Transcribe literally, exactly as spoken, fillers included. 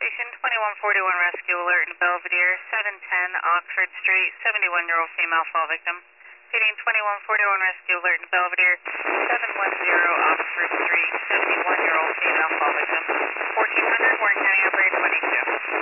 Station, twenty-one forty-one rescue alert in Belvedere, seven ten Oxford Street, seventy-one-year-old female fall victim. Feeding twenty-one forty-one rescue alert in Belvedere, seven one zero Oxford Street, seventy-one-year-old female fall victim. fourteen hundred, Warren County operator twenty-two.